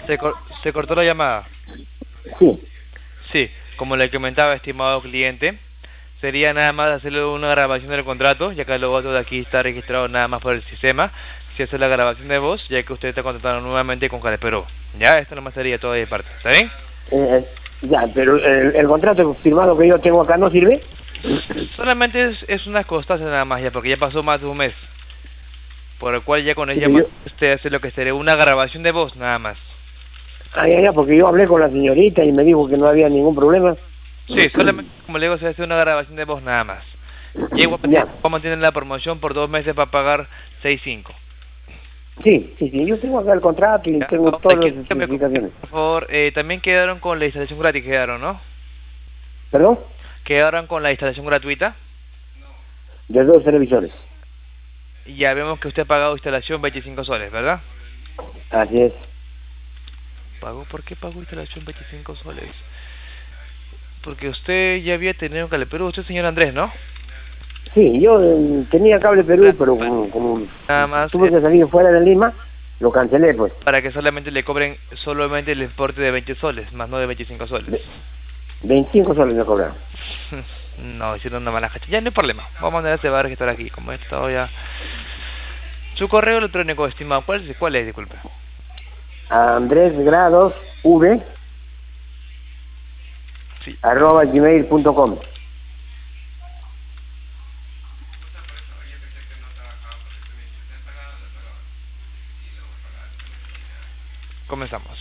Se, se cortó la llamada. Sí. Sí, como le comentaba, estimado cliente, sería nada más hacerle una grabación del contrato, ya que luego todo aquí está registrado nada más por el sistema. Si hace la grabación de voz, ya que usted está contratando nuevamente con Calepero. Ya, esto nomás sería todo de parte, ¿está bien? Ya, pero el contrato firmado que yo tengo acá no sirve. Solamente es una constancia nada más, ya, porque ya pasó más de un mes. Por el cual ya con ella usted hace lo que sería una grabación de voz nada más. Ya, porque yo hablé con la señorita y me dijo que no había ningún problema. Sí, solamente, como le digo, se hace una grabación de voz nada más. Y igualmente, como tienen la promoción por 2 meses para pagar 6.5. Sí, yo tengo acá el contrato y tengo todas las especificaciones. Por favor, también quedaron con la instalación gratis, ¿no? ¿Perdón? ¿Quedaron con la instalación gratuita? De 2 televisores. Ya vemos que usted ha pagado instalación 25 soles, ¿verdad? Así es. ¿Por qué pagó instalación 25 soles? Porque usted ya había tenido Cable Perú, usted señor Andrés, ¿no? Sí, yo tenía Cable Perú, pero como nada más tuve que salir fuera de Lima, lo cancelé, pues. Para que solamente le cobren solamente el importe de 20 soles, más no de 25 soles. 25 soles me cobraron. No, hicieron una mala cacha. Ya no hay problema, vamos a mandar, se va a registrar aquí, como esto ya. Su correo electrónico, estimado, ¿cuál es? Disculpe. Andrés Grados V sí. @gmail.com. Comenzamos.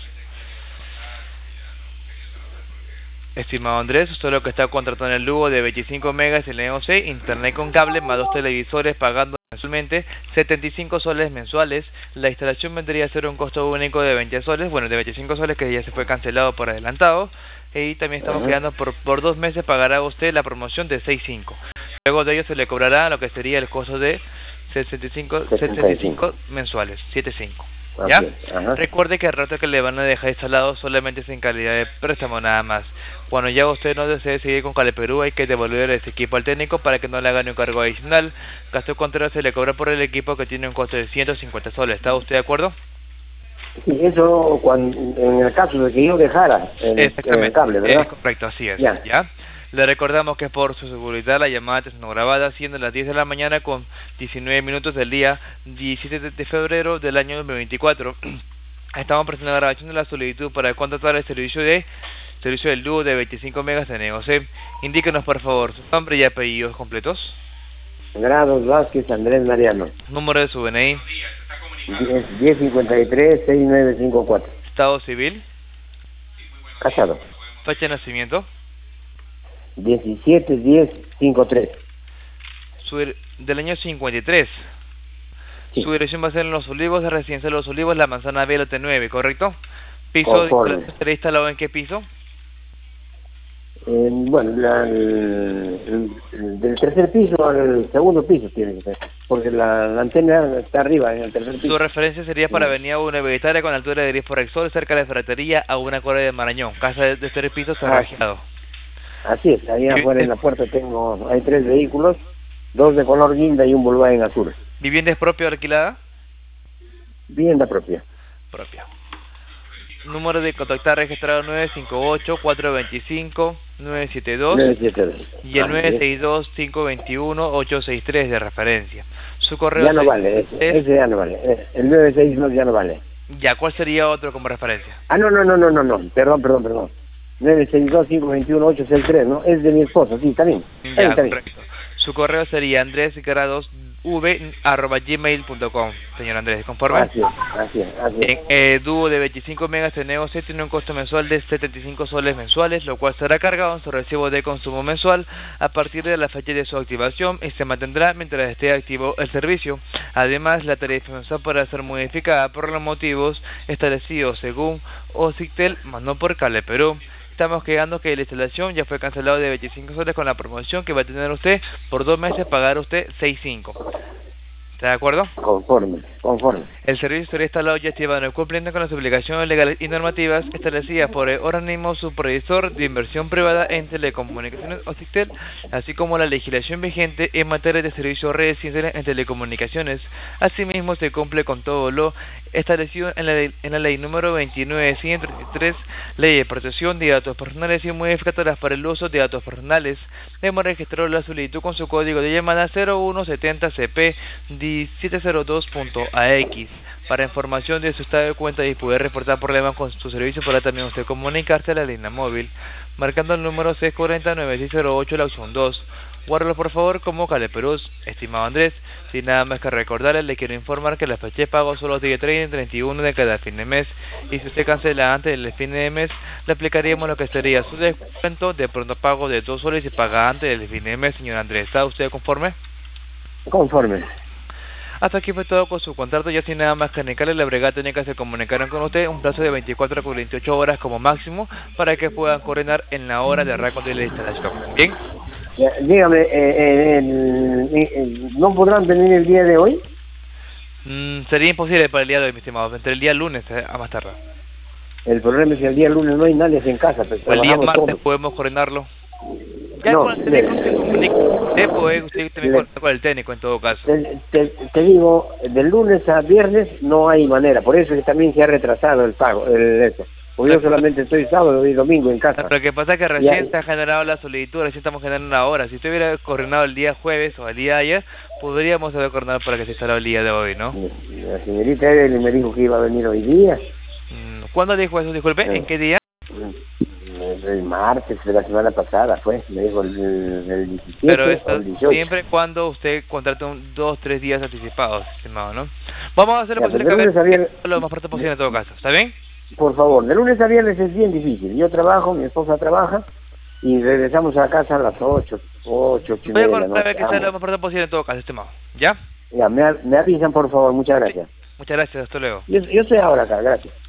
Estimado Andrés, usted lo que está contratando el Lugo de 25 megas en EOC, internet con cable, más 2 televisores, pagando mensualmente 75 soles mensuales. La instalación vendría a ser un costo único de 20 soles, bueno, de 25 soles que ya se fue cancelado por adelantado. Y también estamos quedando por 2 meses, pagará usted la promoción de 6.5. Luego de ello se le cobrará lo que sería el costo de 75 mensuales, 7.5. ¿Ya? Recuerde que el rato que le van a dejar instalado solamente es en calidad de préstamo nada más. Cuando ya usted no desee seguir con Cable Perú, hay que devolver ese equipo al técnico para que no le hagan un cargo adicional. Caso contrario, se le cobra por el equipo, que tiene un costo de 150 soles. ¿Está usted de acuerdo? Sí, eso en el caso de que yo dejara el cable, ¿verdad? Es correcto, así es. ¿Ya? Le recordamos que por su seguridad la llamada es no grabada, siendo las 10 de la mañana con 19 minutos del día 17 de febrero del año 2024. Estamos presentando la grabación de la solicitud para contratar el servicio del dúo de 25 megas de NeoC. Indíquenos por favor su nombre y apellidos completos. Grados Vázquez Andrés Mariano. Número de su DNI. 1053-6954. Estado civil. Casado. Fecha de nacimiento. 17-10-53. Del año 53. Sí. Su dirección va a ser en Los Olivos, de Residencia de Los Olivos, la manzana B, lote 9, ¿correcto? ¿Piso estará instalado en qué piso? Bueno, del tercer piso al segundo piso tiene que ser, porque la antena está arriba, en el tercer piso. Su referencia sería para Avenida Universitaria con altura de Grifo Rexol, cerca de la ferretería, a una cuadra de Marañón, casa de tercer piso cerrajado. Así es, ahí afuera en la puerta hay 3 vehículos, 2 de color guinda y un Volkswagen azul. ¿Vivienda es propia o alquilada? Vivienda propia. Propia. Número de contactar registrado 958-425-972 y el 962-521-863 de referencia. Su correo ya no vale, ese ya no vale, el 962 ya no vale. Ya, ¿cuál sería otro como referencia? No, perdón. 962-521-863, ¿no? Es de mi esposa, sí, está bien. Ya, correcto. Su correo sería andresgrados.v@gmail.com, señor Andrés, ¿conforme? Así es. Dúo de 25 megas de NeoC tiene un costo mensual de 75 soles mensuales, lo cual será cargado en su recibo de consumo mensual a partir de la fecha de su activación y se mantendrá mientras esté activo el servicio. Además, la tarifa mensual podrá ser modificada por los motivos establecidos según OCITEL, más no por Cable Perú. Estamos quedando que la instalación ya fue cancelado de 25 soles con la promoción que va a tener usted por 2 meses, pagar usted 6.5. ¿Está de acuerdo? Conforme. El servicio será instalado y activado cumpliendo con las obligaciones legales y normativas establecidas por el organismo supervisor de inversión privada en telecomunicaciones o SICTEL, así como la legislación vigente en materia de servicios residenciales en telecomunicaciones. Asimismo, se cumple con todo lo establecido en la ley número 29.133, Ley de Protección de Datos Personales y Modificatorias para el Uso de Datos Personales. Hemos registrado la solicitud con su código de llamada 0170CP1702.AX. Para información de su estado de cuenta y poder reportar problemas con su servicio, podrá también usted comunicarse a la línea móvil, marcando el número 640-9608, la opción 2. Guárdalo por favor como Caleperús. Estimado Andrés, sin nada más que recordarle, le quiero informar que la fecha de pago son los días 30 y 31 de cada fin de mes, y si usted cancela antes del fin de mes, le aplicaríamos lo que sería su descuento de pronto pago de 2 soles y paga antes del fin de mes. Señor Andrés, ¿está usted conforme? Conforme. Hasta aquí fue todo con su contrato, ya sin nada más que indicarle, la brigada técnica se comunicaron con usted un plazo de 24 a 48 horas como máximo para que puedan coordinar en la hora de arranque de la instalación. ¿Bien? Dígame, ¿no podrán venir el día de hoy? Sería imposible para el día de hoy, mi estimado, entre el día lunes a más tarde. El problema es que el día lunes no hay nadie en casa, pero o el día martes todos. podemos coordinarlo. Ya no, con el técnico se comunica, usted también coordina con el técnico en todo caso. Te digo, del lunes a viernes no hay manera, por eso es que también se ha retrasado el pago, eso. Porque yo solamente estoy sábado y domingo en casa. Lo que pasa es que recién se ha generado la solicitud, recién estamos generando una hora. Si usted hubiera coordinado el día jueves o el día de ayer, podríamos haber coordinado para que se instalara el día de hoy, ¿no? La señorita Evelyn me dijo que iba a venir hoy día. ¿Cuándo dijo eso? Disculpe, ¿en qué día? El martes de la semana pasada fue, me dijo el 17 Pero o el 18. Siempre cuando usted contrata 2 o 3 días anticipados, estimado, ¿no? Vamos a hacer lo posible lo más pronto posible en todo caso, ¿está bien? Por favor, de lunes a viernes es bien difícil. Yo trabajo, mi esposa trabaja y regresamos a casa a las 8 y media de la noche. Que sea lo más pronto posible en todo caso, estimado, ¿ya? Ya, me avisan por favor, muchas gracias. Sí. Muchas gracias, hasta luego. Yo estoy ahora acá, gracias.